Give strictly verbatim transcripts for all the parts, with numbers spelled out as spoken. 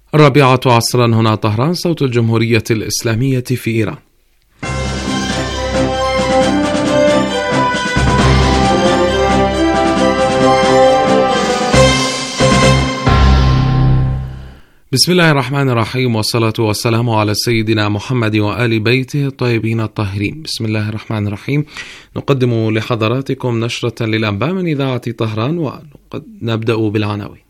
الرابعة عصرا هنا طهران، صوت الجمهورية الإسلامية في إيران. بسم الله الرحمن الرحيم، والصلاة والسلام على سيدنا محمد وآل بيته الطيبين الطاهرين. بسم الله الرحمن الرحيم. نقدم لحضراتكم نشرة للأنباء من إذاعة طهران، ونبدأ بالعناوين.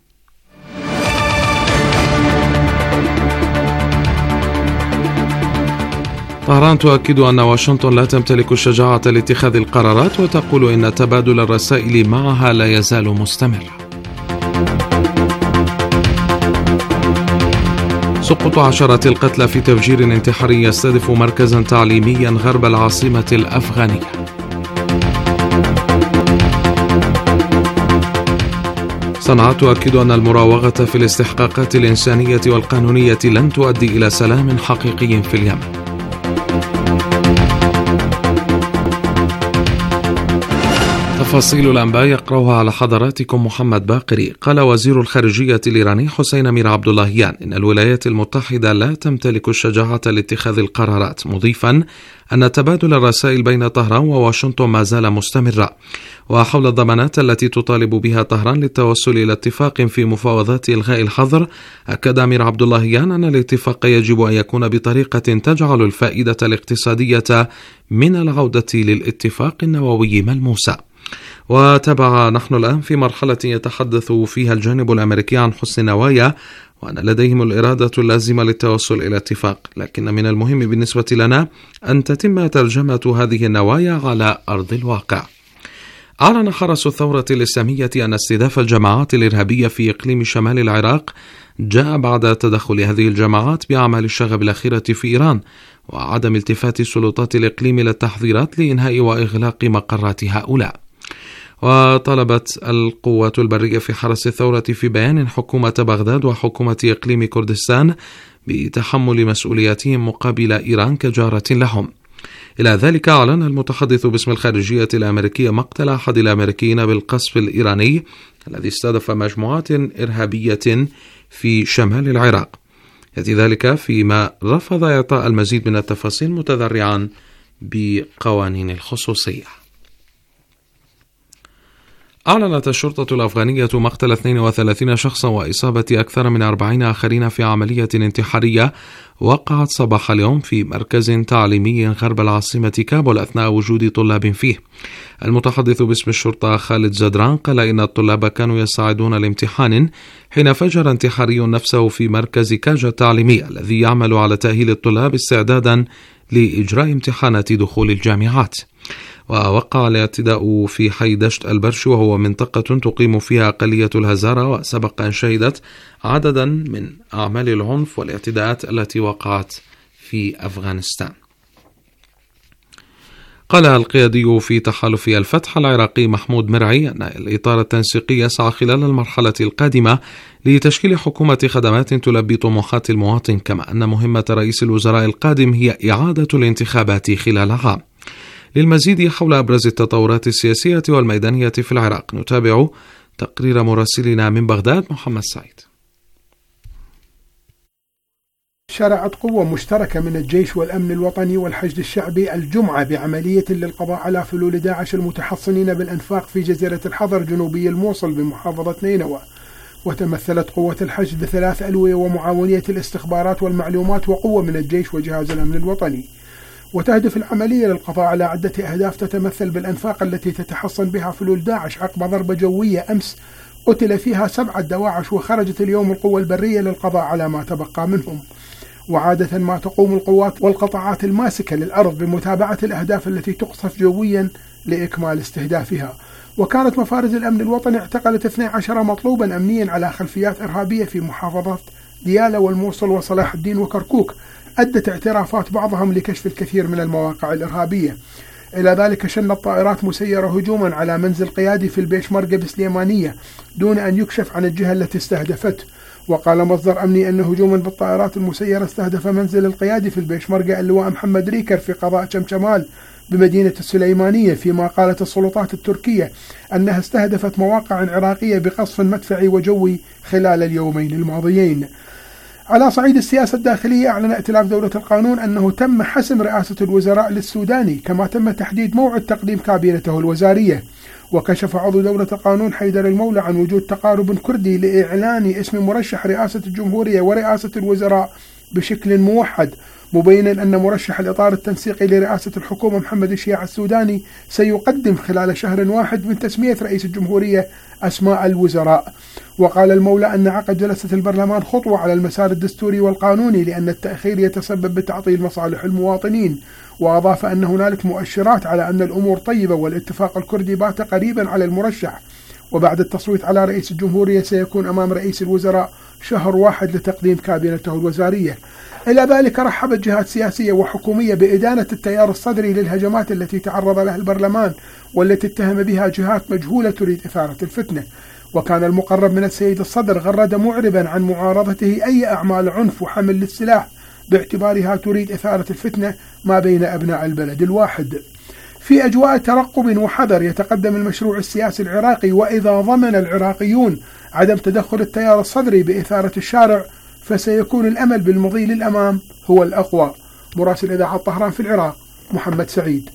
طهران تؤكد أن واشنطن لا تمتلك الشجاعة لاتخاذ القرارات، وتقول إن تبادل الرسائل معها لا يزال مستمر. سقوط عشرات القتلى في تفجير انتحاري يستهدف مركزا تعليميا غرب العاصمة الأفغانية. صنعاء تؤكد أن المراوغة في الاستحقاقات الإنسانية والقانونية لن تؤدي إلى سلام حقيقي في اليمن. تفاصيل الأنباء يقرأها على حضراتكم محمد باقري. قال وزير الخارجية الإيراني حسين أمير عبد اللهيان إن الولايات المتحدة لا تمتلك الشجاعة لاتخاذ القرارات، مضيفا أن تبادل الرسائل بين طهران وواشنطن ما زال مستمرا. وحول الضمانات التي تطالب بها طهران للتوصل إلى اتفاق في مفاوضات إلغاء الحظر، أكد أمير عبد اللهيان أن الاتفاق يجب أن يكون بطريقة تجعل الفائدة الاقتصادية من العودة للاتفاق النووي ملموسة. وتبع نحن الآن في مرحلة يتحدث فيها الجانب الأمريكي عن حسن نوايا، وأن لديهم الإرادة اللازمة للتوصل إلى اتفاق، لكن من المهم بالنسبة لنا أن تتم ترجمة هذه النوايا على أرض الواقع. أعلن حرس الثورة الإسلامية أن استهداف الجماعات الإرهابية في إقليم شمال العراق جاء بعد تدخل هذه الجماعات بأعمال الشغب الأخيرة في إيران، وعدم التفات سلطات الإقليم إلى التحذيرات لإنهاء وإغلاق مقرات هؤلاء. وطلبت القوات البرية في حرس الثورة في بيان حكومة بغداد وحكومة إقليم كردستان بتحمل مسؤولياتهم مقابل إيران كجارة لهم. إلى ذلك أعلن المتحدث باسم الخارجية الأمريكية مقتل أحد الأمريكيين بالقصف الإيراني الذي استهدف مجموعات إرهابية في شمال العراق، يأتي ذلك فيما رفض إعطاء المزيد من التفاصيل متذرعا بقوانين الخصوصية. أعلنت الشرطة الأفغانية مقتل اثنين وثلاثين شخصا وإصابة أكثر من أربعين آخرين في عملية انتحارية وقعت صباح اليوم في مركز تعليمي غرب العاصمة كابول أثناء وجود طلاب فيه. المتحدث باسم الشرطة خالد زدران قال إن الطلاب كانوا يستعدون لامتحان حين فجر انتحاري نفسه في مركز كاجا التعليمي الذي يعمل على تأهيل الطلاب استعدادا لإجراء امتحانات دخول الجامعات. ووقع الاعتداء في حي دشت البرش، وهو منطقة تقيم فيها أقلية الهزارة، وسبق أن شهدت عددا من أعمال العنف والاعتداءات التي وقعت في أفغانستان. قال القيادي في تحالف الفتح العراقي محمود مرعي أن الإطار التنسيقي يسعى خلال المرحلة القادمة لتشكيل حكومة خدمات تلبي طموحات المواطن، كما أن مهمة رئيس الوزراء القادم هي إعادة الانتخابات خلال عام. للمزيد حول أبرز التطورات السياسية والميدانية في العراق نتابع تقرير مراسلنا من بغداد محمد سعيد. شرعت قوة مشتركة من الجيش والأمن الوطني والحشد الشعبي الجمعة بعملية للقضاء على فلول داعش المتحصنين بالأنفاق في جزيرة الحضر جنوبي الموصل بمحافظة نينوى. وتمثلت قوة الحشد بثلاث ألوية ومعاونية الاستخبارات والمعلومات وقوة من الجيش وجهاز الأمن الوطني. وتهدف العملية للقضاء على عدة أهداف تتمثل بالأنفاق التي تتحصن بها فلول داعش عقب ضربة جوية أمس قتل فيها سبعة دواعش، وخرجت اليوم القوة البرية للقضاء على ما تبقى منهم. وعادة ما تقوم القوات والقطاعات الماسكة للأرض بمتابعة الأهداف التي تقصف جويا لإكمال استهدافها. وكانت مفارز الأمن الوطني اعتقلت اثني عشر مطلوبا أمنيا على خلفيات إرهابية في محافظات ديالى والموصل وصلاح الدين وكركوك، أدت اعترافات بعضهم لكشف الكثير من المواقع الإرهابية. إلى ذلك شنت طائرات مسيرة هجوما على منزل قيادي في البيشمركة بسليمانية دون أن يكشف عن الجهة التي استهدفته. وقال مصدر أمني أن هجوما بالطائرات المسيرة استهدف منزل القيادي في البيشمركة اللواء محمد ريكر في قضاء شمشمال بمدينة السليمانية، فيما قالت السلطات التركية أنها استهدفت مواقع عراقية بقصف مدفعي وجوي خلال اليومين الماضيين. على صعيد السياسة الداخلية، أعلن ائتلاف دولة القانون أنه تم حسم رئاسة الوزراء للسوداني، كما تم تحديد موعد تقديم كابينته الوزارية. وكشف عضو دولة القانون حيدر المولى عن وجود تقارب كردي لإعلان اسم مرشح رئاسة الجمهورية ورئاسة الوزراء بشكل موحد، مبينا أن مرشح الإطار التنسيقي لرئاسة الحكومة محمد الشياع السوداني سيقدم خلال شهر واحد من تسمية رئيس الجمهورية أسماء الوزراء. وقال المولى أن عقد جلسة البرلمان خطوة على المسار الدستوري والقانوني، لأن التأخير يتسبب بتعطيل مصالح المواطنين. وأضاف أن هنالك مؤشرات على أن الأمور طيبة، والاتفاق الكردي بات قريبا على المرشح، وبعد التصويت على رئيس الجمهورية سيكون أمام رئيس الوزراء شهر واحد لتقديم كابينته الوزارية. إلى ذلك رحبت جهات سياسية وحكومية بإدانة التيار الصدري للهجمات التي تعرض لها البرلمان، والتي اتهم بها جهات مجهولة تريد إثارة الفتنة. وكان المقرب من السيد الصدر غرد معربا عن معارضته أي أعمال عنف وحمل للسلاح، باعتبارها تريد إثارة الفتنة ما بين أبناء البلد الواحد. في أجواء ترقب وحذر يتقدم المشروع السياسي العراقي، وإذا ضمن العراقيون عدم تدخل التيار الصدري بإثارة الشارع فسيكون الأمل بالمضي للأمام هو الأقوى. مراسل إذاعة طهران في العراق محمد سعيد.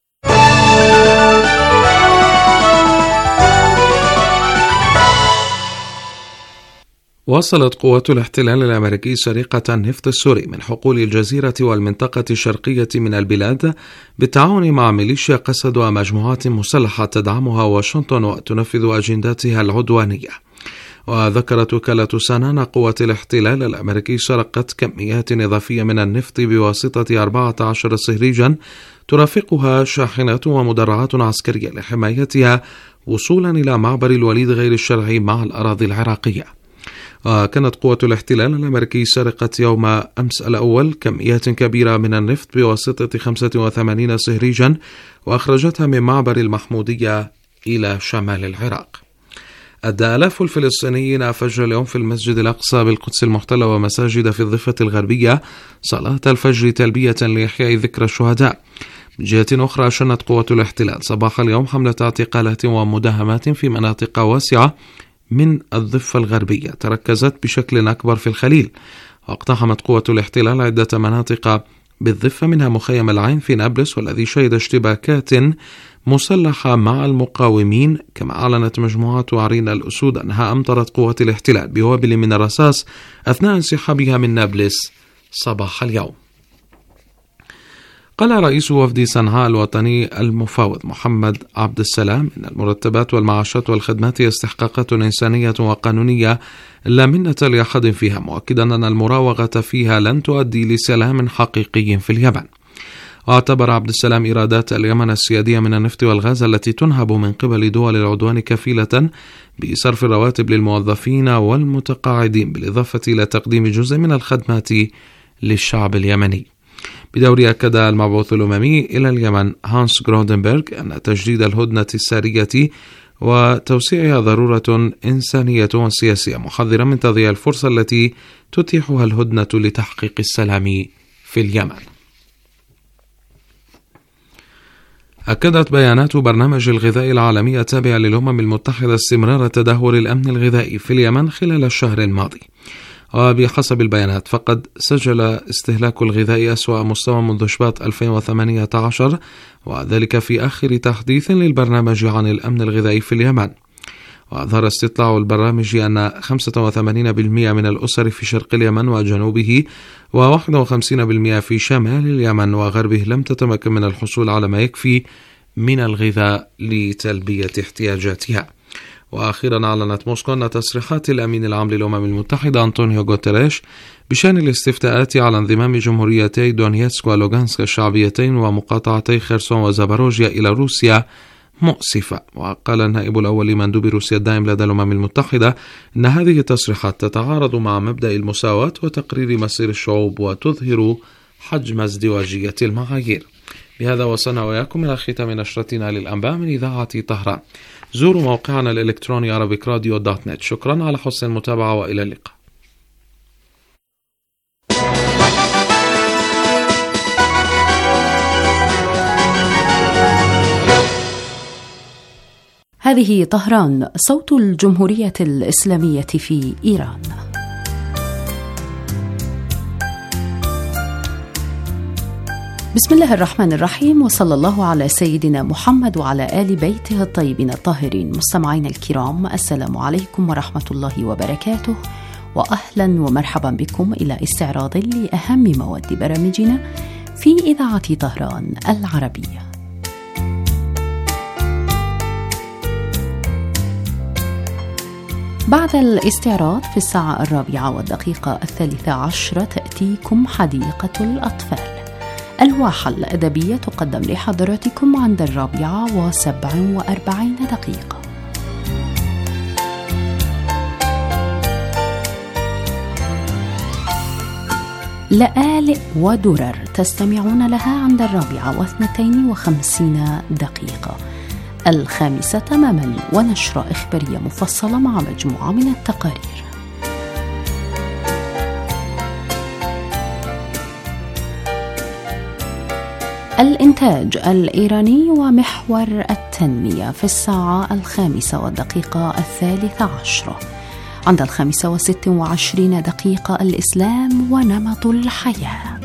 واصلت قوات الاحتلال الأمريكي سرقة النفط السوري من حقول الجزيرة والمنطقة الشرقية من البلاد بالتعاون مع ميليشيا قسد ومجموعات مسلحة تدعمها واشنطن وتنفذ أجنداتها العدوانية. وذكرت وكالة سنان قوة الاحتلال الأمريكي سرقت كميات إضافية من النفط بواسطة أربعة عشر صهريجا ترافقها شاحنات ومدرعات عسكرية لحمايتها وصولا إلى معبر الوليد غير الشرعي مع الأراضي العراقية. وكانت قوة الاحتلال الأمريكي سرقت يوم أمس الأول كميات كبيرة من النفط بواسطة خمسة وثمانين صهريجا وأخرجتها من معبر المحمودية إلى شمال العراق. أدى آلاف الفلسطينيين فجر اليوم في المسجد الأقصى بالقدس المحتلة ومساجد في الضفة الغربية صلاة الفجر تلبية لإحياء ذكرى الشهداء. من جهة أخرى شنت قوة الاحتلال صباح اليوم حملة اعتقالات ومداهمات في مناطق واسعة من الضفة الغربية تركزت بشكل أكبر في الخليل. واقتحمت قوة الاحتلال عدة مناطق بالضفة منها مخيم العين في نابلس، والذي شهد اشتباكات مسلحة مع المقاومين. كما أعلنت مجموعة عرين الأسود أنها أمطرت قوة الاحتلال بوابل من الرصاص أثناء انسحابها من نابلس صباح اليوم. قال رئيس وفد صنعاء الوطني المفاوض محمد عبد السلام إن المرتبات والمعاشات والخدمات استحقاقات إنسانية وقانونية لا منة لأحد فيها، مؤكدا أن المراوغة فيها لن تؤدي لسلام حقيقي في اليمن. واعتبر عبد السلام إيرادات اليمن السيادية من النفط والغاز التي تنهب من قبل دول العدوان كفيلة بصرف الرواتب للموظفين والمتقاعدين، بالإضافة إلى تقديم جزء من الخدمات للشعب اليمني. بدوري أكد المبعوث الأممي إلى اليمن هانس جرودنبرغ أن تجديد الهدنة السارية وتوسيعها ضرورة إنسانية وسياسية، محذرا من تضييع الفرصة التي تتيحها الهدنة لتحقيق السلام في اليمن. أكدت بيانات برنامج الغذاء العالمي التابع للأمم المتحدة استمرار تدهور الأمن الغذائي في اليمن خلال الشهر الماضي. وبحسب البيانات فقد سجل استهلاك الغذاء أسوأ مستوى منذ شباط ألفين وثمانية عشر، وذلك في آخر تحديث للبرنامج عن الأمن الغذائي في اليمن. وأظهر استطلاع البرنامج أن خمسة وثمانين بالمئة من الأسر في شرق اليمن وجنوبه وواحد وخمسين بالمئة في شمال اليمن وغربه لم تتمكن من الحصول على ما يكفي من الغذاء لتلبية احتياجاتها. وأخيرا أعلنت موسكو أن تصريحات الأمين العام للأمم المتحدة أنطونيو غوتيريش بشأن الاستفتاءات على انضمام جمهوريتي دونيتسك ولوغانسك الشعبيتين ومقاطعتي خيرسون وزاباروجيا إلى روسيا مؤسفة. وقال النائب الأول لمندوب روسيا الدائم لدى الأمم المتحدة أن هذه التصريحات تتعارض مع مبدأ المساواة وتقرير مصير الشعوب وتظهر حجم ازدواجية المعايير. بهذا وصلنا وإياكم إلى ختام نشرتنا للأنباء من إذاعة طهران. زوروا موقعنا الإلكتروني عربيك راديو دوت نت. شكرا على حسن المتابعة وإلى اللقاء. هذه طهران، صوت الجمهورية الإسلامية في إيران. بسم الله الرحمن الرحيم، وصلى الله على سيدنا محمد وعلى آل بيته الطيبين الطاهرين. مستمعينا الكرام، السلام عليكم ورحمة الله وبركاته، وأهلا ومرحبا بكم إلى استعراض لأهم مواد برامجنا في إذاعة طهران العربية. بعد الاستعراض في الساعة الرابعة والدقيقة الثالثة عشرة تأتيكم حديقة الأطفال، الواحة الأدبية تقدم لحضراتكم عند الرابعة وسبع وأربعين دقيقة. لآلئ ودرر تستمعون لها عند الرابعة واثنتين وخمسين دقيقة. الخامسة تماما ونشرة إخبارية مفصلة مع مجموعة من التقارير. الإنتاج الإيراني ومحور التنمية في الساعة الخامسة والدقيقة الثالثة عشرة. عند الخامسة وست وعشرين دقيقة الإسلام ونمط الحياة.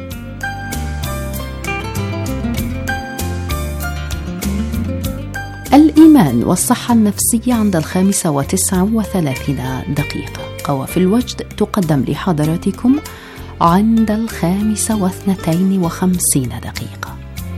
الإيمان والصحة النفسية عند الخامسة وتسع وثلاثين دقيقة. قوافل الوجد تقدم لحضراتكم عند الخامسة واثنتين وخمسين دقيقة.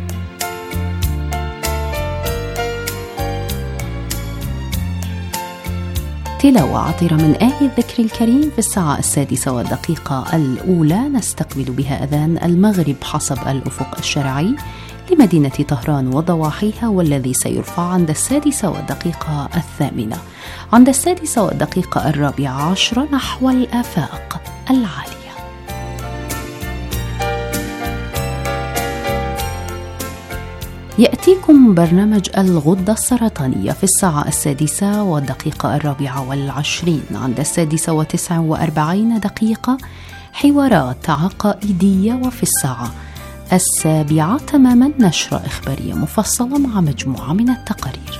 تلاوة عطرة من آية الذكر الكريم في الساعة السادسة والدقيقة الأولى، نستقبل بها أذان المغرب حسب الأفق الشرعي لمدينة طهران وضواحيها، والذي سيرفع عند السادسة والدقيقة الثامنة. عند السادسة والدقيقة الرابعة عشرة نحو الآفاق العالية. يأتيكم برنامج الغدة السرطانية في الساعة السادسة والدقيقة الرابعة والعشرين. عند السادسة وتسع وأربعين دقيقة حوارات عقائدية، وفي الساعة السابعة تماما نشرة إخبارية مفصلة مع مجموعة من التقارير.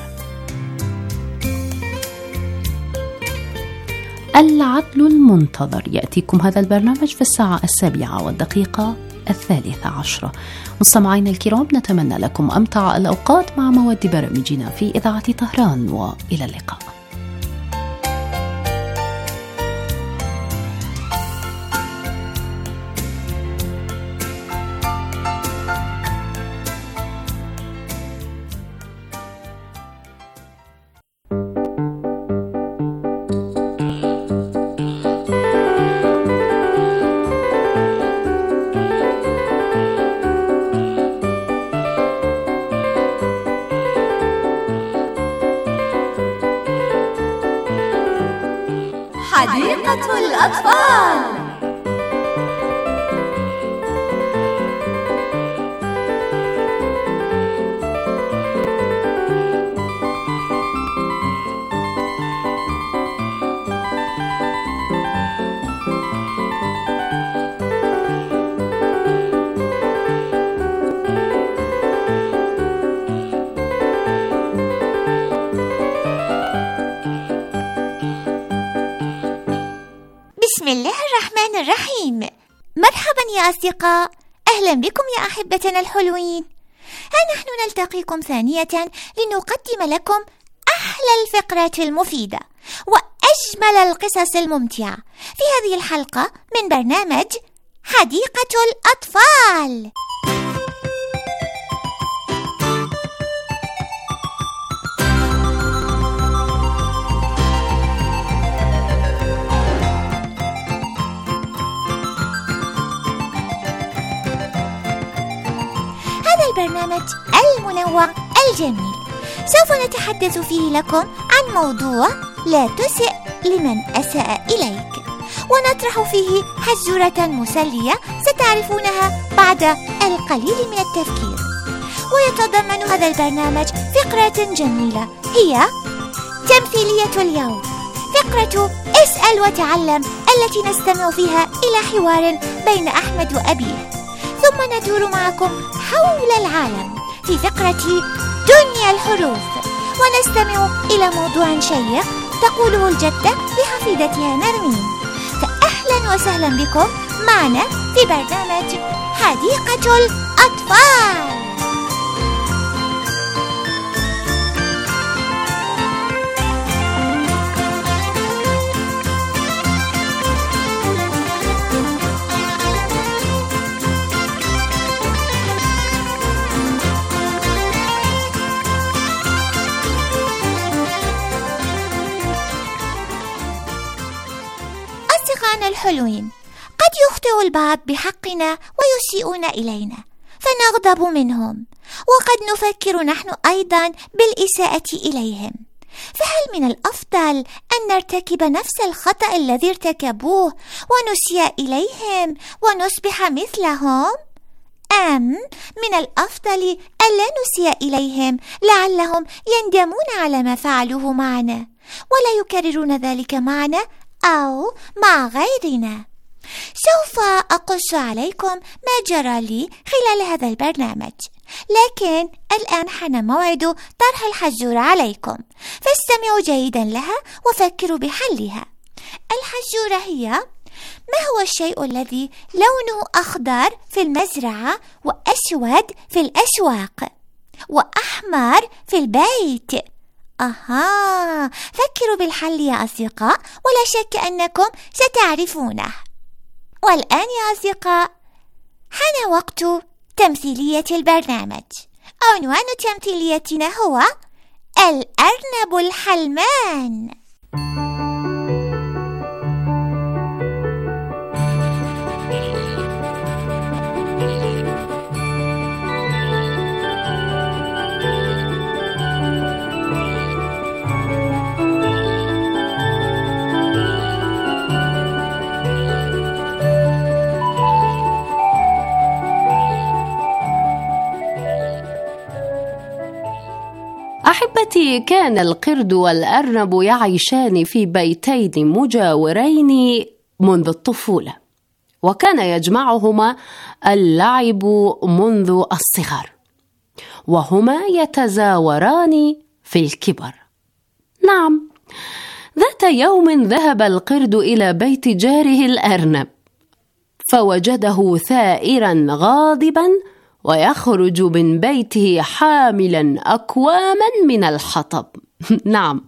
العدل المنتظر يأتيكم هذا البرنامج في الساعة السابعة والدقيقة الثالثة عشرة. مستمعينا الكرام، نتمنى لكم أمتع الأوقات مع مواد برامجنا في إذاعة طهران، وإلى اللقاء. حديقة الأطفال. بسم الله الرحمن الرحيم. مرحبا يا أصدقاء، أهلا بكم يا أحبتنا الحلوين. ها نحن نلتقيكم ثانية لنقدم لكم أحلى الفقرات المفيدة وأجمل القصص الممتعة في هذه الحلقة من برنامج حديقة الأطفال. البرنامج المنوع الجميل سوف نتحدث فيه لكم عن موضوع لا تسئ لمن أساء إليك، ونطرح فيه حزورة مسلية ستعرفونها بعد القليل من التفكير. ويتضمن هذا البرنامج فقرات جميلة هي تمثيلية اليوم، فقرة اسأل وتعلم التي نستمع فيها إلى حوار بين أحمد وأبيه، ثم ندور معكم حول العالم في فقرة دنيا الحروف، ونستمع إلى موضوع شيق تقوله الجدة لحفيدتها نرمين. فأهلا وسهلا بكم معنا في برنامج حديقة الأطفال. أطفال. أصدقائنا الحلوين، قد يخطئ البعض بحقنا ويسيئون إلينا فنغضب منهم، وقد نفكر نحن أيضا بالإساءة إليهم، فهل من الأفضل أن نرتكب نفس الخطأ الذي ارتكبوه ونسيء إليهم ونصبح مثلهم؟ أم من الأفضل ألا نسيء إليهم لعلهم يندمون على ما فعلوه معنا ولا يكررون ذلك معنا أو مع غيرنا؟ سوف أقص عليكم ما جرى لي خلال هذا البرنامج، لكن الآن حان موعد طرح الحزورة عليكم، فاستمعوا جيدا لها وفكروا بحلها. الحزورة هي: ما هو الشيء الذي لونه أخضر في المزرعة وأسود في الأسواق وأحمر في البيت؟ أها، فكروا بالحل يا أصدقاء، ولا شك أنكم ستعرفونه. والآن يا أصدقاء حان وقت تمثيلية البرنامج. عنوان تمثيليتنا هو الأرنب الحلمان. أحبتي، كان القرد والأرنب يعيشان في بيتين مجاورين منذ الطفولة، وكان يجمعهما اللعب منذ الصغر، وهما يتزاوران في الكبر. نعم، ذات يوم ذهب القرد إلى بيت جاره الأرنب، فوجده ثائرا غاضبا ويخرج من بيته حاملا أكواما من الحطب. نعم.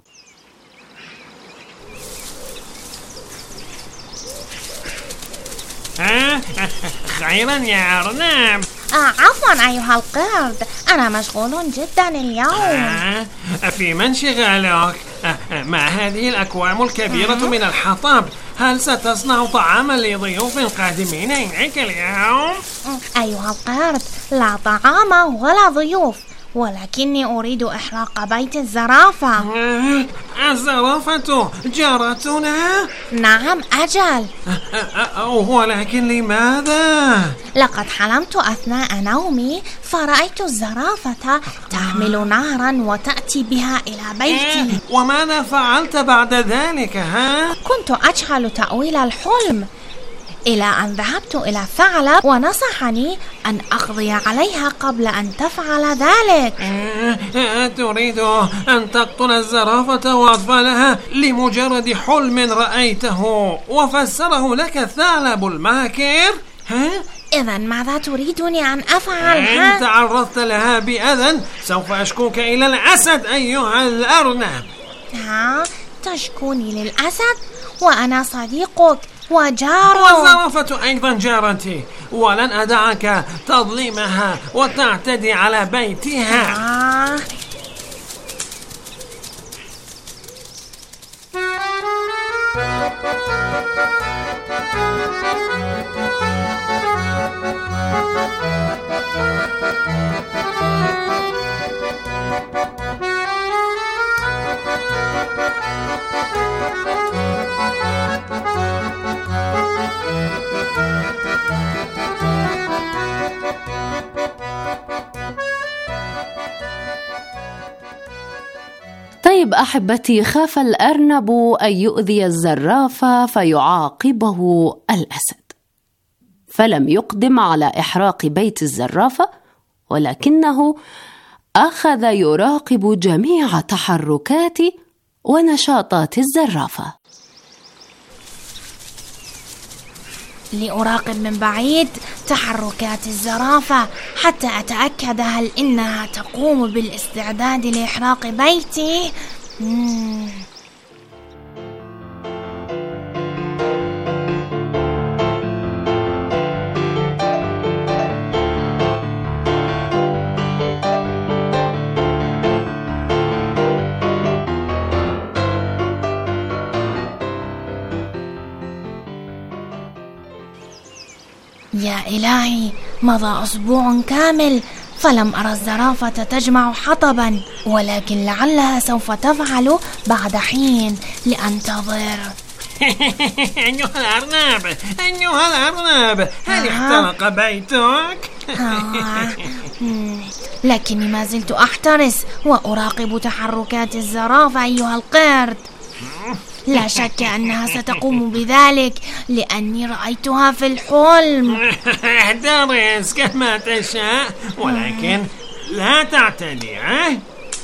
خيرا يا أرنب. عفوا أيها القرد، أنا مشغول جدا اليوم. آه، في من شغالك؟ مع هذه الأكوام الكبيرة من الحطب، هل ستصنع طعاما لضيوف قادمين إليك اليوم؟ أيها القرد، لا طعام ولا ضيوف، ولكني أريد إحراق بيت الزرافة. الزرافة جارتنا؟ نعم أجل. ولكن لماذا؟ لقد حلمت أثناء نومي فرأيت الزرافة تحمل نارا وتأتي بها إلى بيتي. وماذا فعلت بعد ذلك؟ ها؟ كنت أجهل تأويل الحلم، إلى أن ذهبت إلى ثعلب ونصحني أن أقضي عليها قبل أن تفعل ذلك. تريد أن تقتل الزرافة وأطفالها لمجرد حلم رأيته وفسره لك الثعلب الماكر؟ ها؟ إذن ماذا تريدني أن أفعل؟ إن تعرضت لها بأذى سوف أشكوك إلى الأسد أيها الأرنب. ها؟ تشكوني للأسد وأنا صديقك وجارك. والزرافة أيضا جارتي، ولن أدعك تظلمها وتعتدي على بيتها. آه. طيب أحبتي، خاف الأرنب أن يؤذي الزرافة فيعاقبه الأسد، فلم يقدم على إحراق بيت الزرافة، ولكنه أخذ يراقب جميع تحركات ونشاطات الزرافة. لأراقب من بعيد تحركات الزرافة حتى أتأكد هل إنها تقوم بالاستعداد لإحراق بيتي. مم. يا إلهي، مضى أسبوع كامل فلم أرى الزرافة تجمع حطبا، ولكن لعلها سوف تفعل بعد حين. لأنتظر. أيها الأرنب، أيها الأرنب، هل احترق بيتك؟ لكني ما زلت أحترس وأراقب تحركات الزرافة أيها القرد. لا شك أنها ستقوم بذلك لأني رأيتها في الحلم. احترس كما تشاء ولكن لا تعتدي. أه؟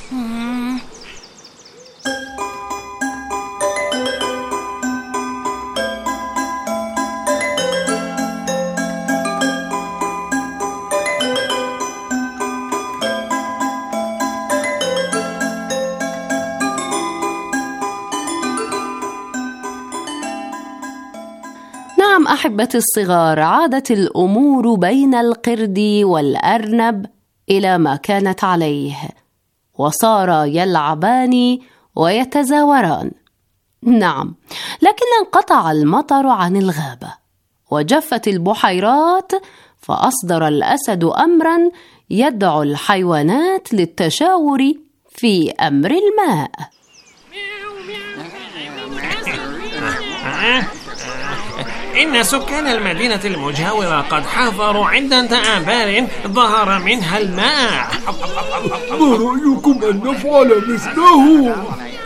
نعم أحبتي الصغار، عادت الأمور بين القرد والأرنب إلى ما كانت عليه، وصارا يلعبان ويتزاوران. نعم، لكن انقطع المطر عن الغابة وجفت البحيرات، فأصدر الأسد أمرا يدعو الحيوانات للتشاور في أمر الماء. إن سكان المدينة المجاورة قد حفروا عدة آبار ظهر منها الماء. ما رأيكم أن نفعل مثله؟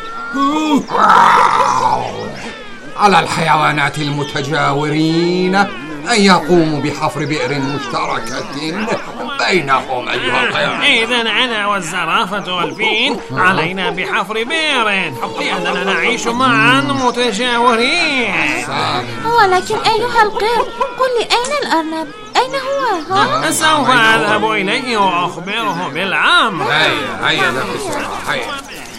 على الحيوانات المتجاورين أن يقوموا بحفر بئر مشتركة بينهم أيها القرد. إذن أنا والزرافة والفيل علينا بحفر بئر لأننا نعيش معا متجاورين. ولكن أيها القرد، قل لي أين الأرنب؟ أين هو؟ ها؟ سوف أذهب إليه وأخبره بالأمر. هيا هيا ذهب بسرعة هيا.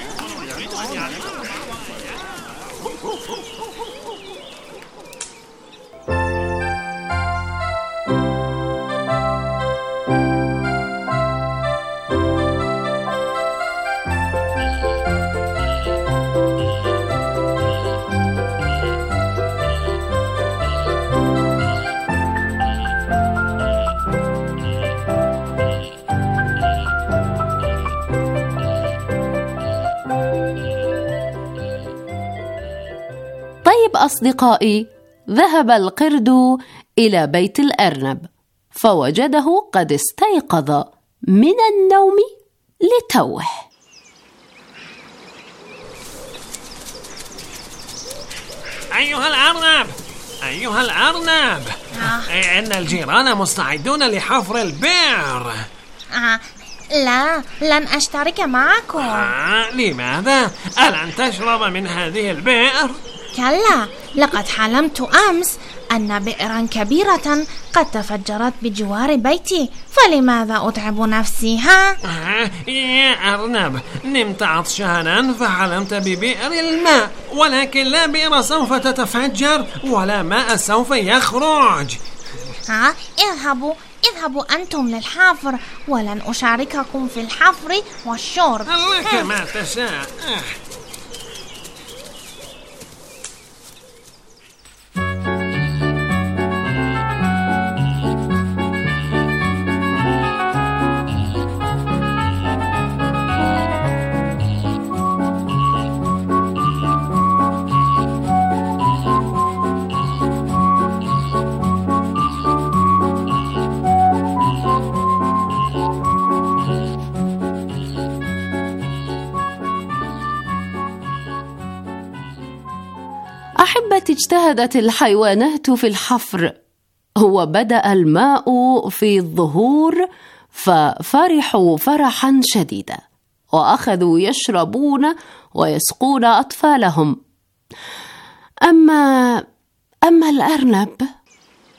طيب أصدقائي، ذهب القرد إلى بيت الأرنب فوجده قد استيقظ من النوم لتوه. أيها الأرنب، أيها الأرنب، إن الجيران مستعدون لحفر البئر. آه. لا، لن أشترك معكم. آه، لماذا؟ ألن تشرب من هذه البئر؟ كلا، لقد حلمت أمس أن بئرا كبيرة قد تفجرت بجوار بيتي، فلماذا أتعب نفسي؟ ها؟ آه، يا أرنب، نمت عطشانا فحلمت ببئر الماء، ولكن لا بئر سوف تتفجر ولا ماء سوف يخرج. ها؟ اذهبوا اذهبوا أنتم للحفر، ولن أشارككم في الحفر والشرب. لك ما تشاء. أحبتي، اجتهدت الحيوانات في الحفر وبدأ الماء في الظهور، ففرحوا فرحا شديدا وأخذوا يشربون ويسقون أطفالهم. أما أما الأرنب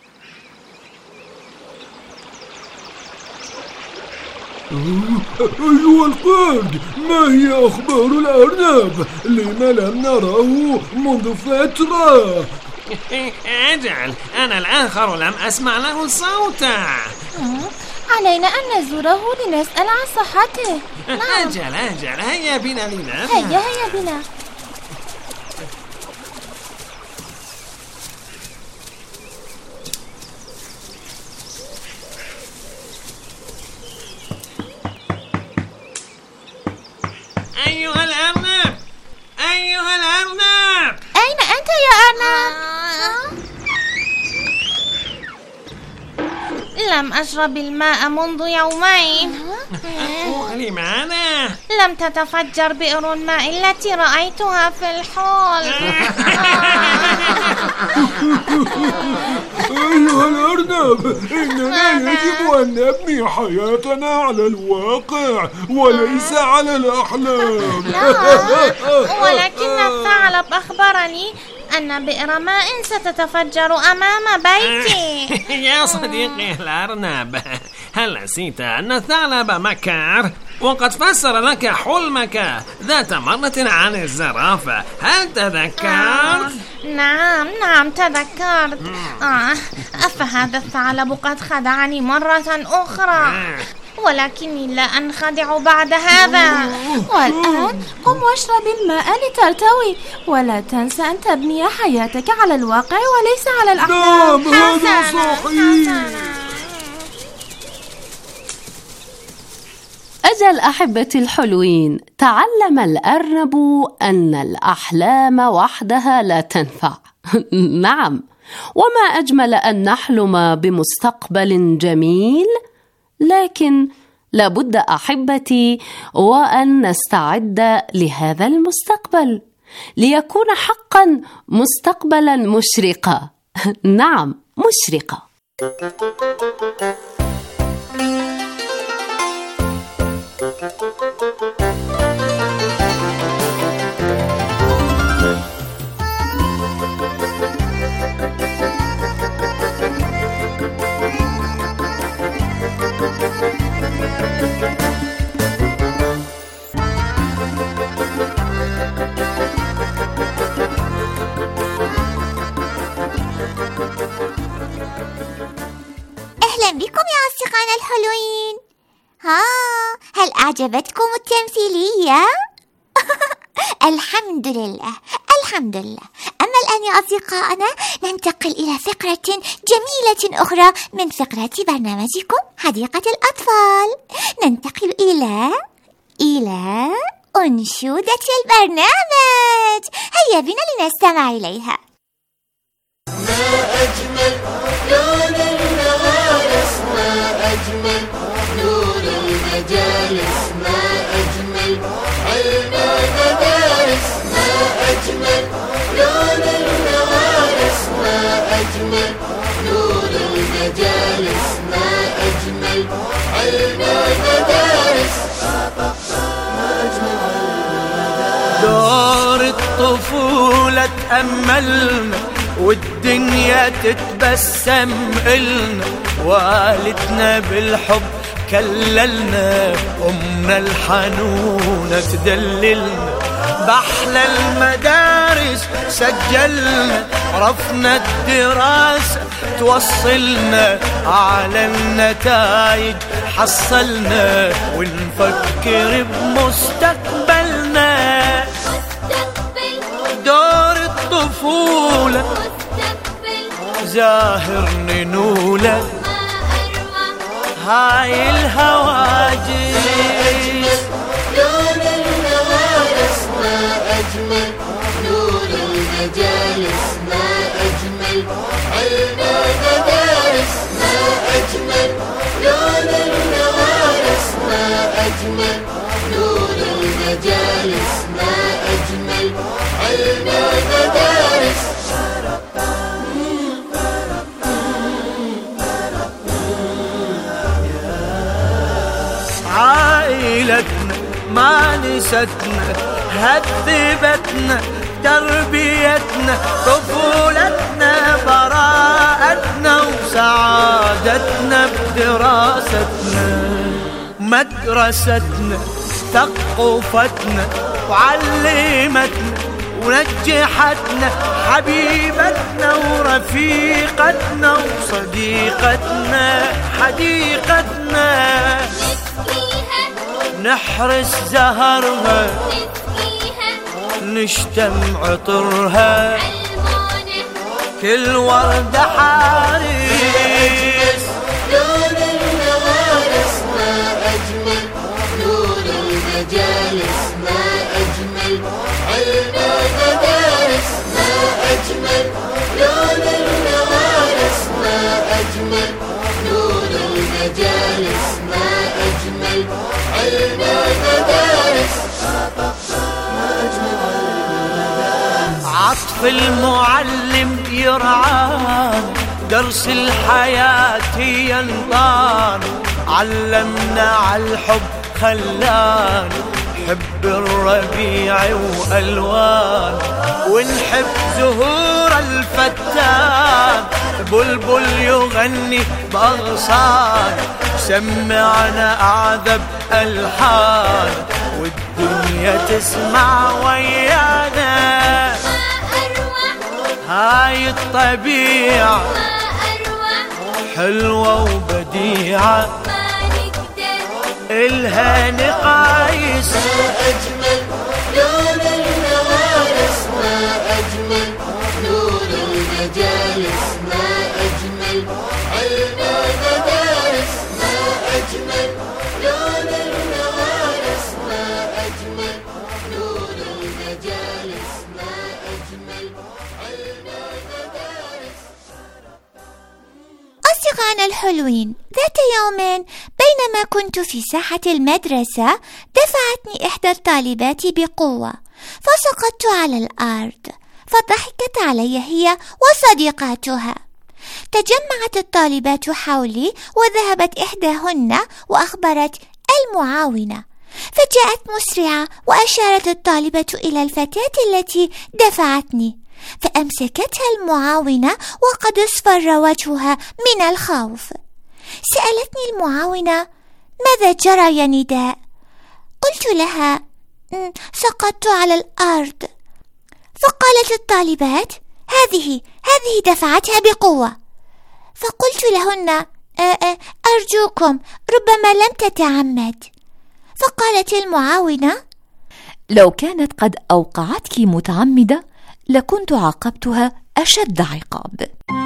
أيها القرد، ما هي أخبار الأرنب؟ لما لم نره منذ فترة؟ أجل، أنا الآخر لم أسمع له صوتا. علينا أن نزوره لنسأل عن صحته. أجل أجل، هيا بنا لنذهب. هيا هيا بنا. أيها الأرنب، أيها الأرنب، أين أنت يا أرنب؟ لم أشرب الماء منذ يومين. ولماذا؟ لم تتفجر بئر الماء التي رأيتها في الحول. أيها الأرنب، إننا يجب أن نبني حياتنا على الواقع وليس على الأحلام. ولكن الثعلب أخبرني أن بئر ماء ستتفجر أمام بيتي. يا صديقي الأرنب، هل نسيت أن الثعلب مكار؟ وقد فسر لك حلمك ذات مرة عن الزرافة، هل تذكرت؟ نعم نعم تذكرت. آه فهذا الثعلب قد خدعني مرة أخرى، ولكني لا أنخدع بعد هذا. والآن قم واشرب الماء لترتوي، ولا تنسى أن تبني حياتك على الواقع وليس على الأحلام. نعم هذا صحيح. أجل أحبتي الحلوين، تعلم الأرنب أن الأحلام وحدها لا تنفع. نعم، وما أجمل أن نحلم بمستقبل جميل، لكن لابد أحبتي وأن نستعد لهذا المستقبل ليكون حقا مستقبلا مشرقا. نعم، مشرقا. أهلا بكم يا أصدقائنا الحلوين. ها، هل أعجبتكم التمثيلية؟ الحمد لله الحمد لله. أما الآن يا أصدقائنا ننتقل إلى فقرة جميلة أخرى من فقرات برنامجكم حديقة الأطفال. ننتقل إلى إلى أنشودة البرنامج. هيا بنا لنستمع إليها. ما أجمل لون المدارس، ما أجمل نور المجالس، ما أجمل علم المدارس، ما أجمل لون المدارس، ما أجمل نور المجالس، ما أجمل علم المدارس، ما أجمل دور الطفولة تأملنا والدنيا تتبسم إلنا، والدنا بالحب كللنا، أمنا الحنونة تدللنا، بأحلى المدارس سجلنا، عرفنا الدراسة توصلنا، على النتائج حصلنا، ونفكر بمستقبلنا. دور الطفولة زاهر ننولة، هاي الهواجس، لون المدارس، ما أجمل نور المجالس، ما أجمل علم المدارس، ما أجمل لون المدارس، ما أجمل نور المجالس، ما أجمل علم المدارس. عائلتنا ما نستنا، هذبتنا تربيتنا، طفولتنا براءتنا، وسعادتنا بدراستنا، مدرستنا ثقفتنا وعلمتنا ونجحتنا، حبيبتنا ورفيقتنا وصديقتنا حديقتنا. نحرس زهرها نشتم عطرها، كل وردة حارس. نور المدارس ما أجمل، نور المجالس ما أجمل، علم المدارس ما أجمل، نور المدارس ما أجمل، نور المجالس ما أجمل، علم المدارس ما أجمل. عطف المعلم يرعانا، درس الحياة ينطانا، علمنا عالحب خلانا نحب الربيع وألوان، ونحب زهور الفتان، بلبل يغني بأغصان، سمعنا أعذب ألحان، والدنيا تسمع ويانا. هاي الطبيعة حلوة وبديعة، إلها نقايس. ما أجمل نور المدارس ما أجمل، نور المجالس ما أجمل، علم المدارس ما أجمل، نور المدارس ما أجمل، نور المجالس ما أجمل، علم المدارس. أصدقائنا الحلوين، ذات يوم بينما كنت في ساحة المدرسة دفعتني إحدى الطالبات بقوة، فسقطت على الأرض، فضحكت علي هي وصديقاتها. تجمعت الطالبات حولي وذهبت إحداهن وأخبرت المعاونة، فجاءت مسرعة وأشارت الطالبة إلى الفتاة التي دفعتني، فأمسكتها المعاونة وقد اصفر وجهها من الخوف. سألتني المعاونة: ماذا جرى يا نداء؟ قلت لها: سقطت على الأرض. فقالت الطالبات: هذه هذه دفعتها بقوة. فقلت لهن: أرجوكم ربما لم تتعمد. فقالت المعاونة: لو كانت قد أوقعتك متعمدة لكنت عاقبتها أشد عقاب.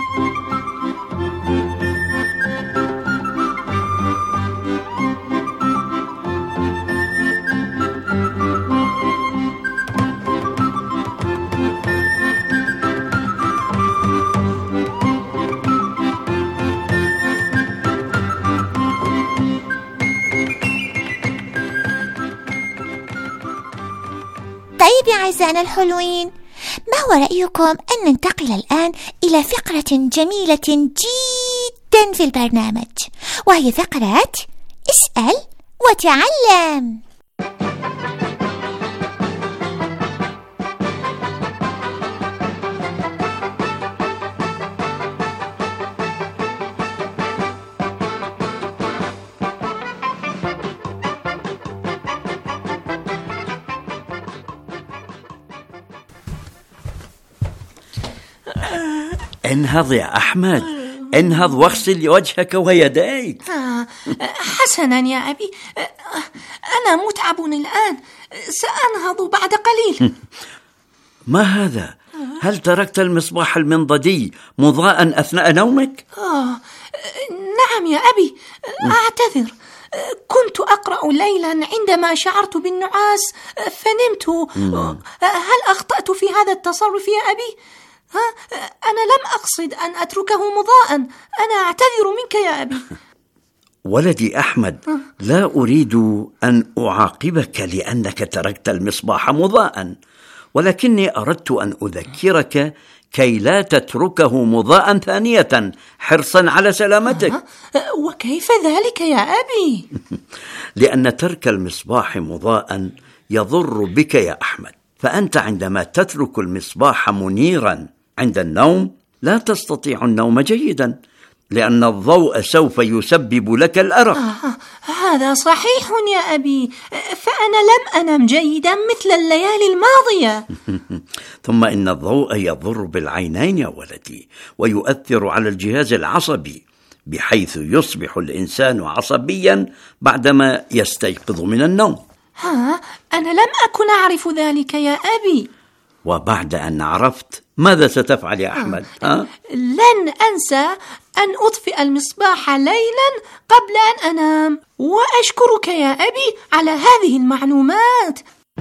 طيب يا أعزائنا الحلوين، ما هو رأيكم أن ننتقل الآن إلى فقرة جميلة جدا في البرنامج، وهي فقرة اسأل وتعلم. انهض يا أحمد، انهض واغسل وجهك ويديك. آه حسنا يا أبي، أنا متعب الآن، سأنهض بعد قليل. ما هذا؟ هل تركت المصباح المنضدي مضاء أثناء نومك؟ آه نعم يا أبي، أعتذر، كنت أقرأ ليلا عندما شعرت بالنعاس فنمت. هل أخطأت في هذا التصرف يا أبي؟ ها؟ أنا لم أقصد أن أتركه مضاءً، أنا أعتذر منك يا أبي. ولدي أحمد، لا أريد أن أعاقبك لأنك تركت المصباح مضاءً، ولكني أردت أن أذكرك كي لا تتركه مضاءً ثانية حرصاً على سلامتك. أه؟ وكيف ذلك يا أبي؟ لأن ترك المصباح مضاءً يضر بك يا أحمد، فأنت عندما تترك المصباح منيراً عند النوم لا تستطيع النوم جيداً، لأن الضوء سوف يسبب لك الأرق. آه هذا صحيح يا أبي، فأنا لم أنم جيدا مثل الليالي الماضية. ثم إن الضوء يضر بالعينين يا ولدي، ويؤثر على الجهاز العصبي، بحيث يصبح الإنسان عصبيا بعدما يستيقظ من النوم. ها أنا لم أكن أعرف ذلك يا أبي. وبعد أن عرفت ماذا ستفعل يا أحمد؟ ها؟ لن أنسى أن أطفئ المصباح ليلا قبل أن أنام، وأشكرك يا أبي على هذه المعلومات.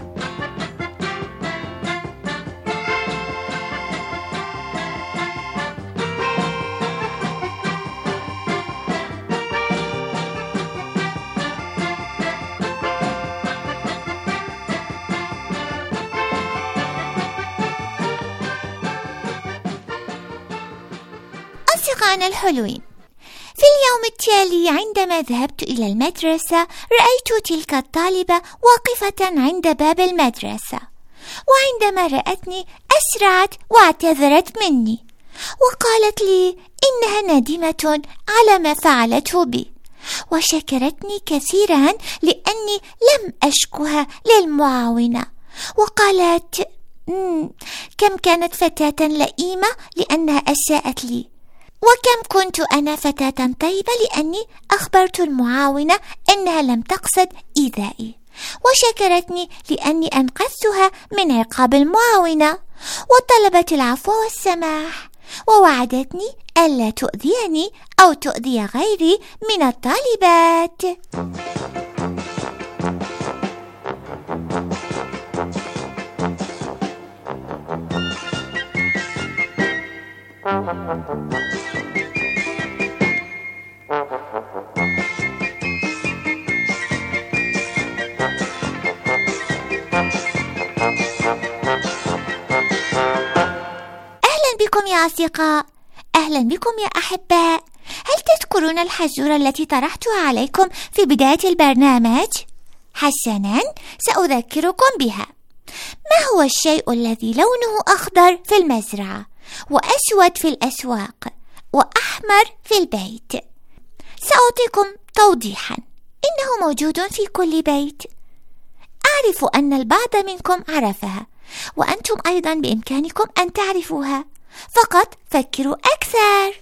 أصدقائنا الحلوين، في اليوم التالي عندما ذهبت إلى المدرسة رأيت تلك الطالبة واقفة عند باب المدرسة، وعندما رأتني أسرعت واعتذرت مني، وقالت لي إنها ندمة على ما فعلته بي، وشكرتني كثيرا لأني لم أشكها للمعاونة، وقالت كم كانت فتاة لئيمة لأنها أساءت لي، وكم كنت أنا فتاة طيبة لأني أخبرت المعاونة أنها لم تقصد إيذائي، وشكرتني لأني أنقذتها من عقاب المعاونة، وطلبت العفو والسماح، ووعدتني ألا تؤذيني أو تؤذي غيري من الطالبات. بكم يا أصدقاء، أهلا بكم يا أحباء. هل تذكرون الحزورة التي طرحتها عليكم في بداية البرنامج؟ حسنا، سأذكركم بها. ما هو الشيء الذي لونه أخضر في المزرعة وأسود في الأسواق وأحمر في البيت؟ سأعطيكم توضيحا، إنه موجود في كل بيت. أعرف أن البعض منكم عرفها، وأنتم أيضا بإمكانكم أن تعرفوها، فقط فكروا أكثر.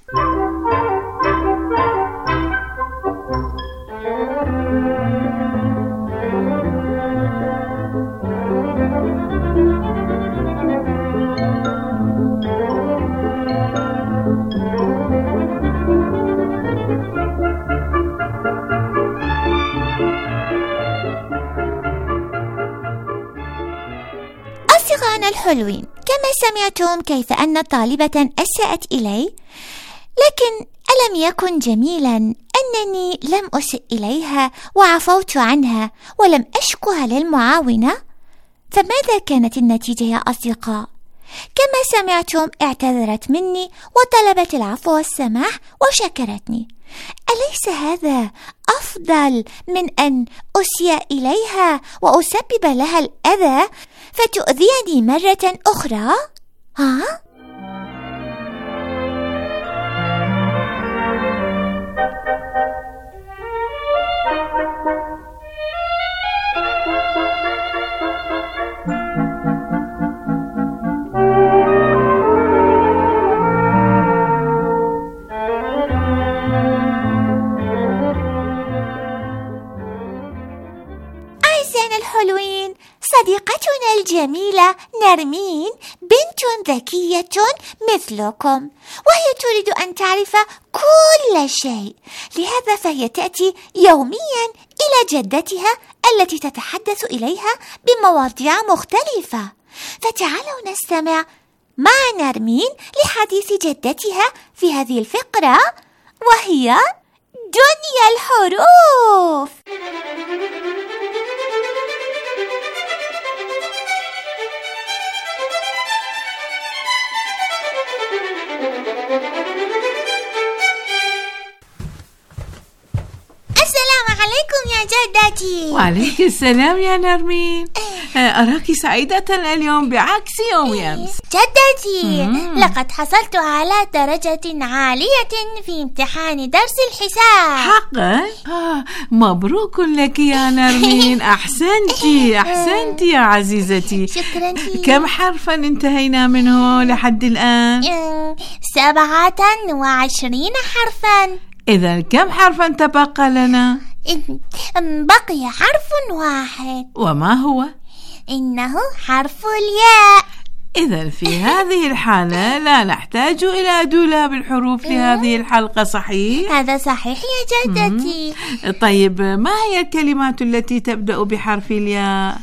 أصدقائنا الحلوين، كما سمعتم كيف أن طالبة أساءت إلي، لكن ألم يكن جميلا أنني لم أسئ إليها وعفوت عنها ولم أشكها للمعاونة؟ فماذا كانت النتيجة يا أصدقاء؟ كما سمعتم اعتذرت مني وطلبت العفو والسماح وشكرتني. أليس هذا أفضل من أن أسيء إليها وأسبب لها الأذى فتؤذيني مرة أخرى؟ ها؟ الحلوين، صديقتنا الجميلة نرمين بنت ذكية مثلكم، وهي تريد أن تعرف كل شيء، لهذا فهي تأتي يوميا إلى جدتها التي تتحدث إليها بمواضيع مختلفة. فتعالوا نستمع مع نرمين لحديث جدتها في هذه الفقرة، وهي دنيا الحروف. السلام عليكم يا جدتي. وعليك السلام يا نرمين. أراك سعيدة اليوم بعكس يوم أمس. جدتي، لقد حصلت على درجة عالية في امتحان درس الحساب. حقا؟ آه مبروك لك يا نرمين. أحسنتي أحسنتي يا عزيزتي. شكرا. كم حرفا انتهينا منه لحد الآن؟ سبعة وعشرين حرفا. إذا كم حرفا تبقى لنا؟ بقي حرف واحد. وما هو؟ إنه حرف الياء. إذا في هذه الحالة لا نحتاج إلى دولاب الحروف لهذه الحلقة، صحيح؟ هذا صحيح يا جدتي. طيب ما هي الكلمات التي تبدأ بحرف الياء؟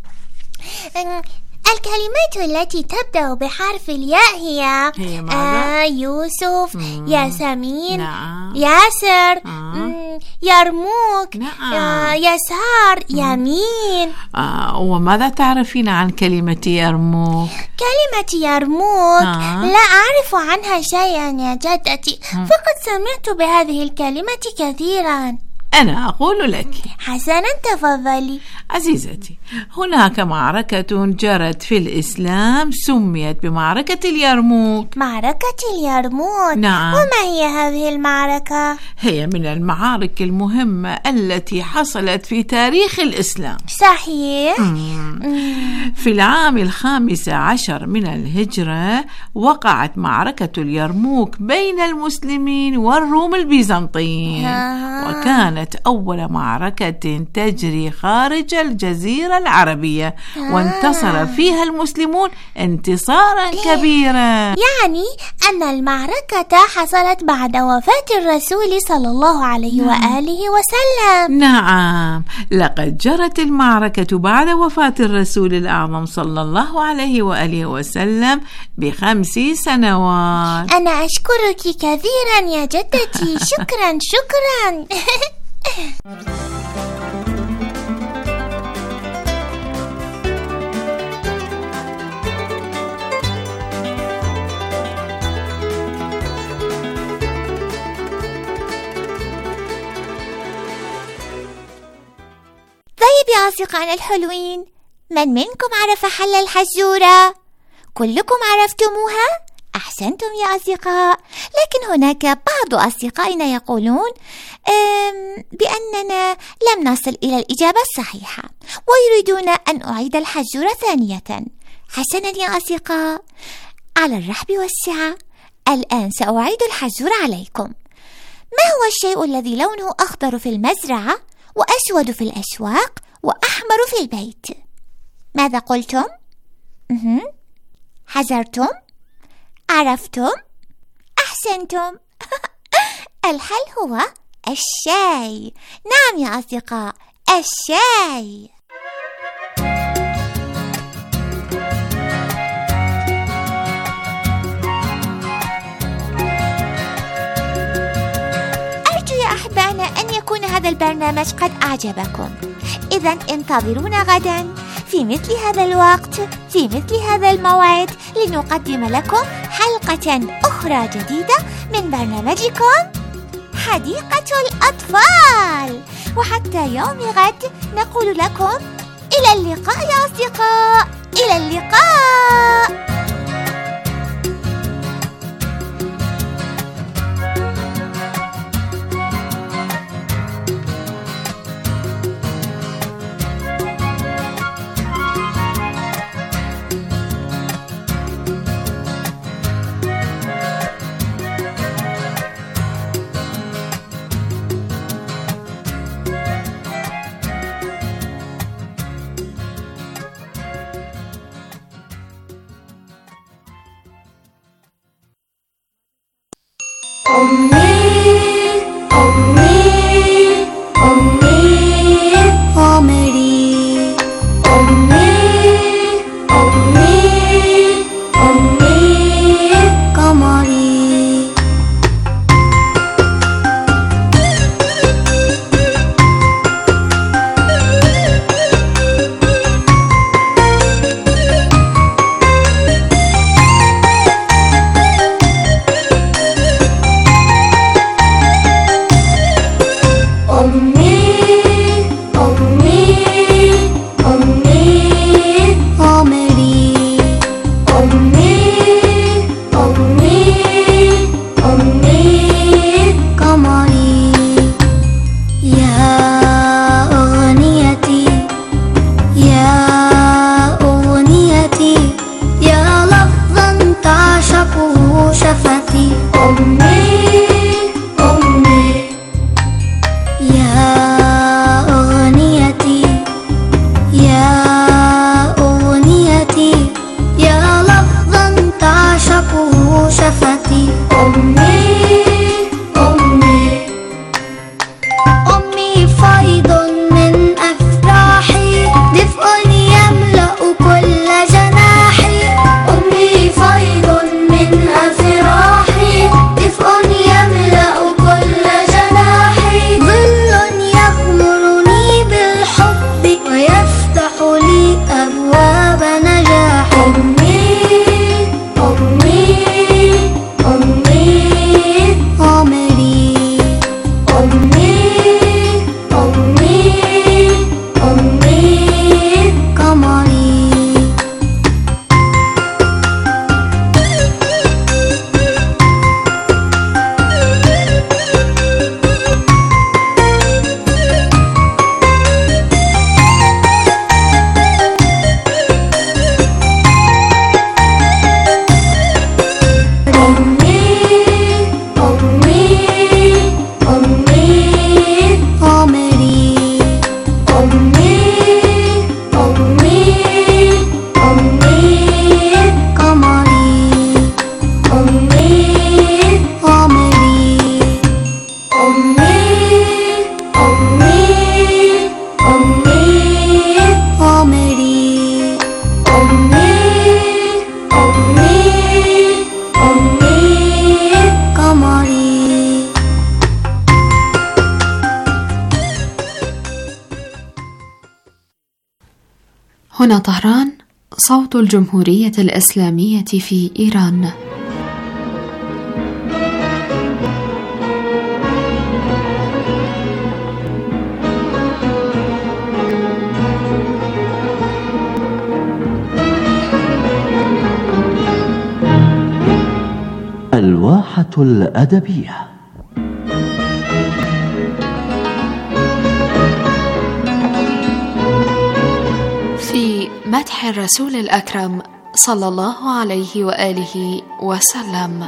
الكلمات التي تبدأ بحرف الياء هي, هي آه يوسف، مم. ياسمين، نعم. ياسر، آه. يرموك، نعم. آه يسار، مم. يمين. آه وماذا تعرفين عن كلمة يرموك؟ كلمة يرموك آه. لا أعرف عنها شيئا يا جدتي، مم. فقد سمعت بهذه الكلمة كثيرا. أنا أقول لك. حسنا تفضلي. عزيزتي، هناك معركة جرت في الإسلام سميت بمعركة اليرموك. معركة اليرموك؟ نعم. وما هي هذه المعركة؟ هي من المعارك المهمة التي حصلت في تاريخ الإسلام. صحيح. مم. في العام الخامس عشر من الهجرة وقعت معركة اليرموك بين المسلمين والروم البيزنطيين. آه. وكانت أول معركة تجري خارج الجزيرة العربية، آه. وانتصر فيها المسلمون انتصارا كبيرا. يعني أن المعركة حصلت بعد وفاة الرسول صلى الله عليه نعم. وآله وسلم. نعم، لقد جرت المعركة بعد وفاة الرسول الأعظم صلى الله عليه وآله وسلم بخمس سنوات. أنا أشكرك كثيرا يا جدتي. شكرا شكرا. طيب يا أصدقائنا الحلوين، من منكم عرف حل الحزورة؟ كلكم عرفتموها؟ أحسنتم يا أصدقاء. لكن هناك بعض أصدقائنا يقولون بأننا لم نصل إلى الإجابة الصحيحة ويريدون أن أعيد الحزورة ثانية. حسنا يا أصدقاء، على الرحب والسعة، الآن سأعيد الحزورة عليكم. ما هو الشيء الذي لونه أخضر في المزرعة وأسود في الأسواق وأحمر في البيت؟ ماذا قلتم؟ حذرتم؟ عرفتم؟ أحسنتم. الحل هو الشاي. نعم يا أصدقاء، الشاي. أرجو يا أحبائنا أن يكون هذا البرنامج قد أعجبكم. إذن انتظرونا غدا في مثل هذا الوقت في مثل هذا الموعد لنقدم لكم حلقة أخرى جديدة من برنامجكم حديقة الأطفال. وحتى يوم غد نقول لكم إلى اللقاء يا أصدقاء، إلى اللقاء. هنا طهران، صوت الجمهورية الإسلامية في إيران. الواحة الأدبية. في مدح الرسول الأكرم صلى الله عليه وآله وسلم.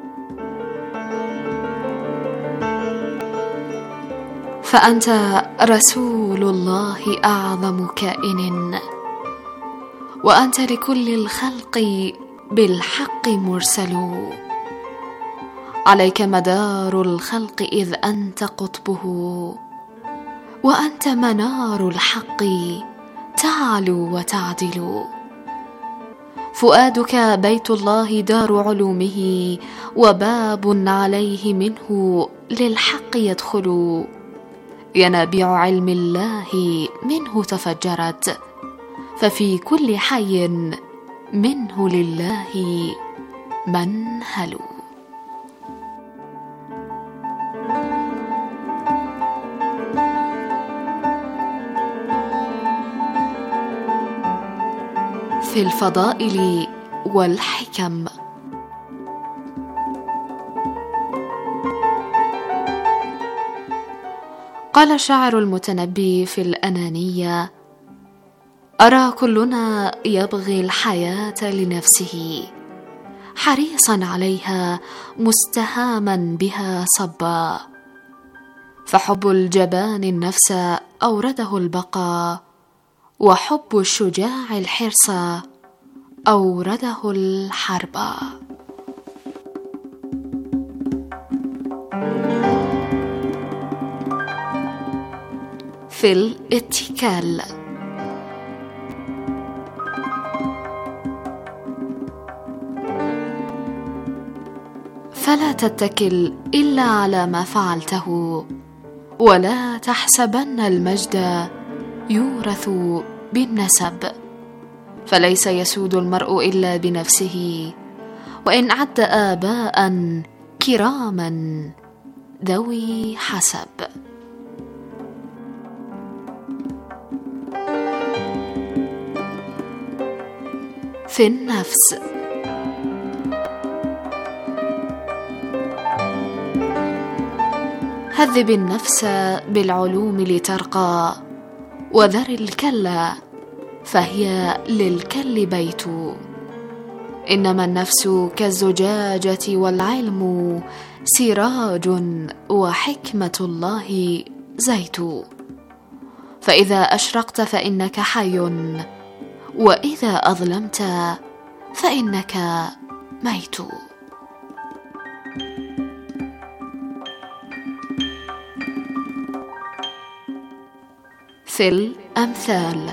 فأنت رسول الله أعظم كائن، وأنت لكل الخلق بالحق مرسل، عليك مدار الخلق إذ أنت قطبه، وأنت منار الحق تعلو وتعدل. فؤادك بيت الله دار علومه، وباب عليه منه للحق يدخل. ينابيع علم الله منه تفجرت، ففي كل حي منه لله منهل. في الفضائل والحكم. قال الشاعر المتنبي في الأنانية: أرى كلنا يبغي الحياة لنفسه، حريصا عليها مستهاما بها صبا، فحب الجبان النفس أورده البقاء، وحب الشجاع الحرص أورده الحرب. في الاتكال. فلا تتكل إلا على ما فعلته، ولا تحسبن المجد يورث بالنسب، فليس يسود المرء إلا بنفسه، وإن عد آباء كراما ذوي حسب. في النفس. هذب النفس بالعلوم لترقى، وذر الكلا فهي للكل بيت. إنما النفس كالزجاجة، والعلم سراج، وحكمة الله زيت. فإذا أشرقت فإنك حي، وإذا أظلمت فإنك ميت. في الأمثال.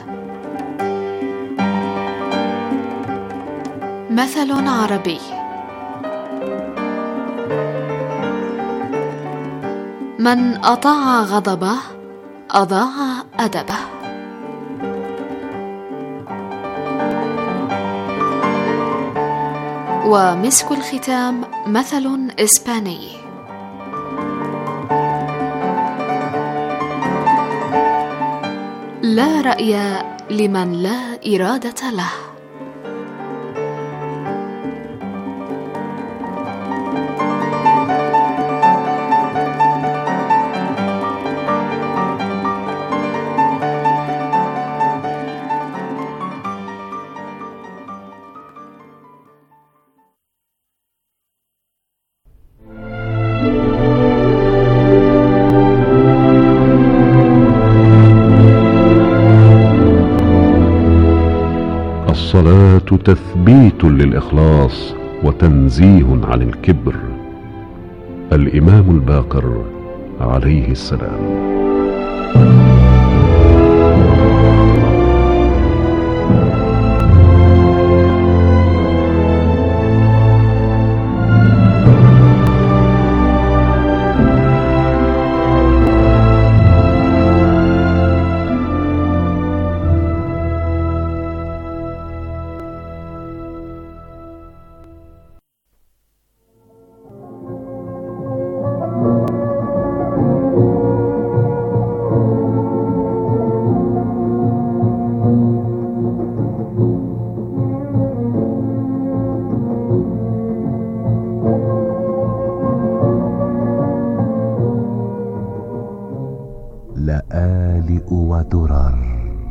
مثل عربي: من أطاع غضبه أضاع أدبه. ومسك الختام مثل إسباني: لا رأي لمن لا إرادة له. الصلاة تثبيت للإخلاص وتنزيه عن الكبر. الإمام الباقر عليه السلام. ودرر.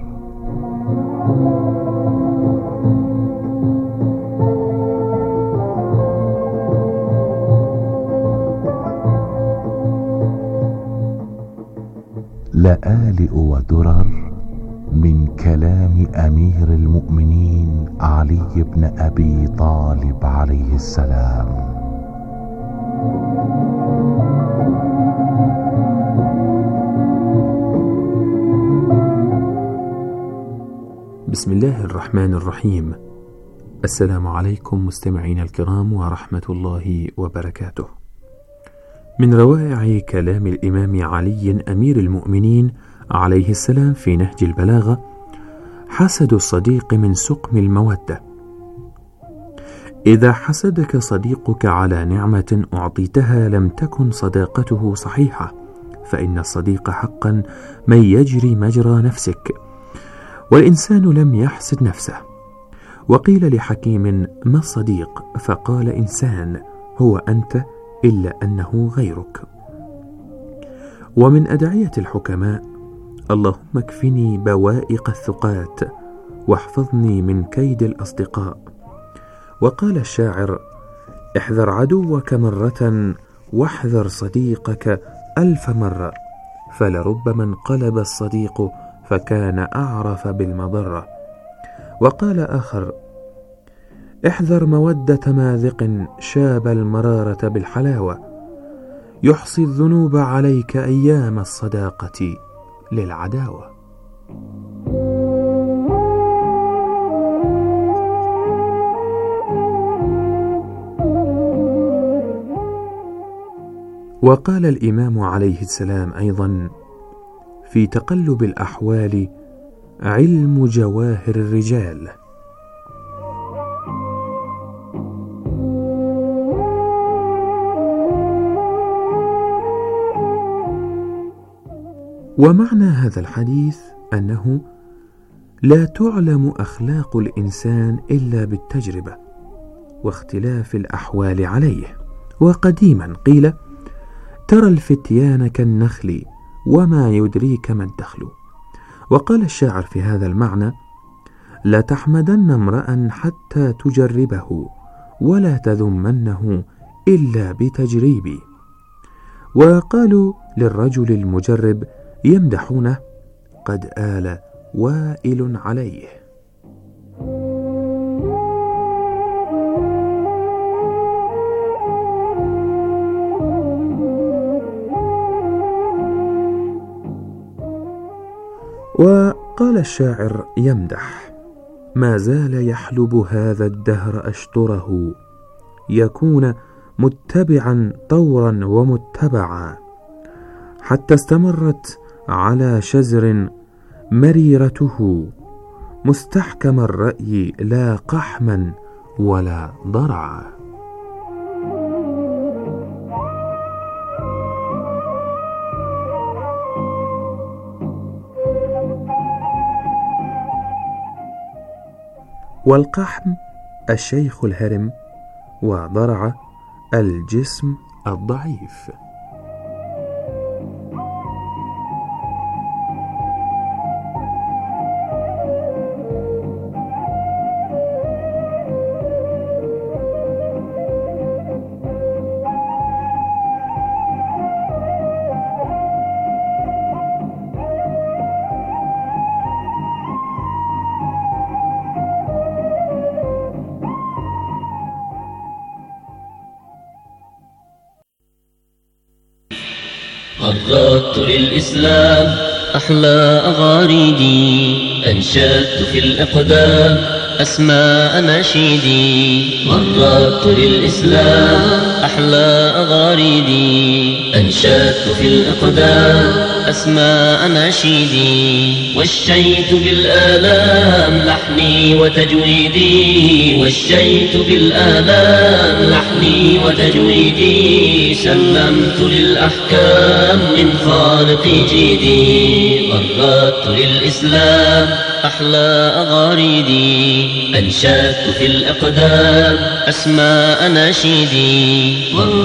لآلئ ودرر من كلام أمير المؤمنين علي بن أبي طالب عليه السلام. بسم الله الرحمن الرحيم. السلام عليكم مستمعين الكرام ورحمة الله وبركاته. من روائع كلام الإمام علي أمير المؤمنين عليه السلام في نهج البلاغة: حسد الصديق من سقم المودة. إذا حسدك صديقك على نعمة أعطيتها لم تكن صداقته صحيحة، فإن الصديق حقا من يجري مجرى نفسك، والإنسان لم يحسد نفسه. وقيل لحكيم: ما الصديق؟ فقال: إنسان هو أنت إلا أنه غيرك. ومن أدعية الحكماء: اللهم اكفني بوائق الثقات واحفظني من كيد الأصدقاء. وقال الشاعر: احذر عدوك مرة واحذر صديقك ألف مرة، فلربما انقلب الصديق فكان أعرف بالمضرة. وقال آخر: احذر مودة ماذق شاب المرارة بالحلاوة، يحصي الذنوب عليك أيام الصداقة للعداوة. وقال الإمام عليه السلام أيضا: في تقلب الأحوال علم جواهر الرجال. ومعنى هذا الحديث أنه لا تعلم أخلاق الإنسان إلا بالتجربة واختلاف الأحوال عليه. وقديما قيل: ترى الفتيان كالنخل وما يدريك ما الدخل. وقال الشاعر في هذا المعنى: لا تحمدن امرأ حتى تجربه ولا تذمنه إلا بتجريبي. وقالوا للرجل المجرب يمدحونه: قد آل وائل عليه. وقال الشاعر يمدح: ما زال يحلب هذا الدهر أشطره، يكون متبعا طورا ومتبعا، حتى استمرت على شزر مريرته، مستحكم الرأي لا قحما ولا ضرعا. والقحم الشيخ الهرم، وضرع الجسم الضعيف. قررت للإسلام أحلى أغاريدي، أنشدت في الإقدام أسماء نشيدي. قررت للإسلام أحلى أغاريدي، أنشدت في الإقدام أسماء نشيدي. وشيت بالآلام لحني وتجويدي، وشيت بالآلام لحني وتجويدي. سلمت للأحكام من خالقي جيدي. قررت للإسلام أحلى أغاريدي، أنشدت في الإقدام أسماء نشيدي. قررت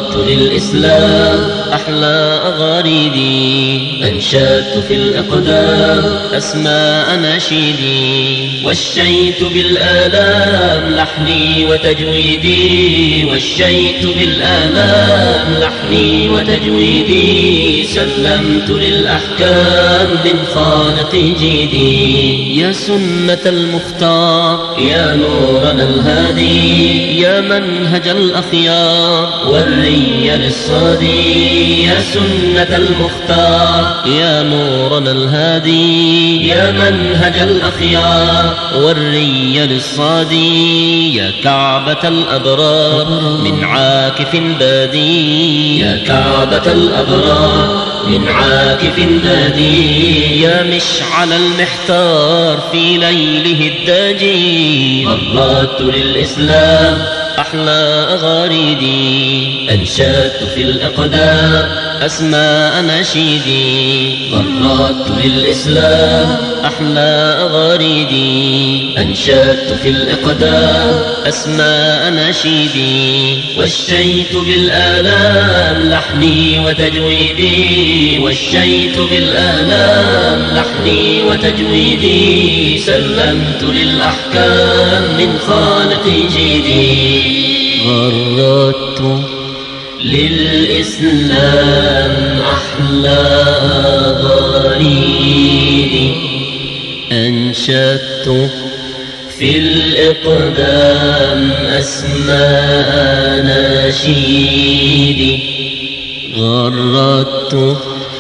مررت للإسلام أحلى أغاريدي، أنشدت في الأقدام أسمى أناشيدي، وشيت بالآلام لحني وتجويدي، وشيت بالآلام لحني وتجويدي، سلمت للأحكام من خالق جيدي. يا سنة المختار يا نورنا الهادي، يا منهج الأخيار والري للصادي، يا سنة المختار يا نورنا الهادي، يا منهج الأخيار والري للصادي، يا كعبة الأبرار من عاكف بادي، يا كعبة الأبرار من عاكف بادي، يا مشعل المحتار في ليله الداجي. مررت للإسلام أحلى أغاريدي، أنشدت في الأقدام أسمى أناشيدي. مررت للإسلام أحلى أغاريدي، أنشدت في الأقدام أسمى أناشيدي، وشيت بالآلام لحني وتجويدي، وشيت بالآلام لحني وتجويدي، سلمت للأحكام من خالق جيدي. غردت للإسلام أحلى أغاريدي، أنشدت في الإقدام أسمى أناشيدي. غردت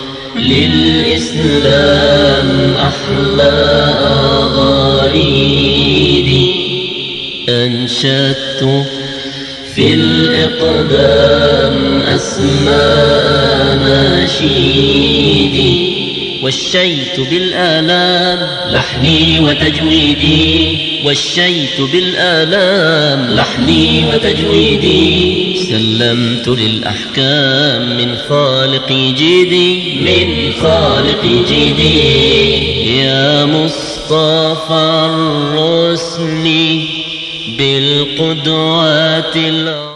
للإسلام أحلى أغاريدي، أنشدت في الإقدام أسمى أناشيدي، وشيت بالآلام لحني وتجويدي، وشيت بالآلام لحني وتجويدي، سلمت للأحكام من خالق جيدي، من خالق جيدي. يا مصطفى الرسل بالقدوات